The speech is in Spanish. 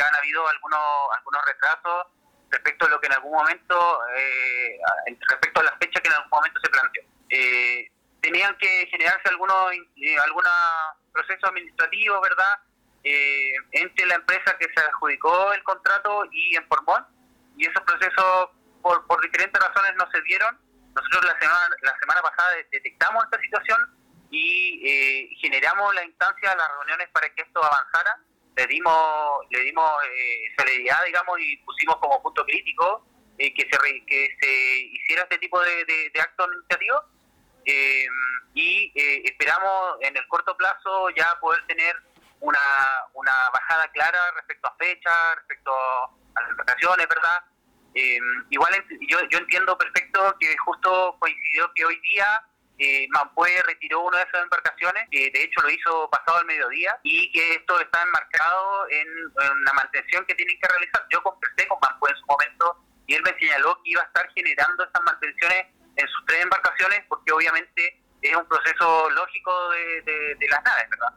han habido algunos retrasos respecto a lo que en algún momento, respecto a la fecha que en algún momento se planteó. Tenían que generarse algunos procesos administrativos, ¿verdad?, entre la empresa que se adjudicó el contrato y Informón, y esos procesos por diferentes razones no se dieron. Nosotros la semana pasada detectamos esta situación y generamos la instancia, las reuniones para que esto avanzara. Le dimos celeridad, digamos, y pusimos como punto crítico que se hiciera este tipo de actos administrativos, y esperamos en el corto plazo ya poder tener una bajada clara respecto a fechas, respecto a las vacaciones, ¿verdad? Igual yo entiendo perfecto que justo coincidió que hoy día Mampue retiró una de esas embarcaciones, que de hecho lo hizo pasado al mediodía, y que esto está enmarcado en la mantención que tienen que realizar. Yo conversé con Mampue en su momento y él me señaló que iba a estar generando estas mantenciones en sus 3 embarcaciones, porque obviamente es un proceso lógico de las naves, ¿verdad?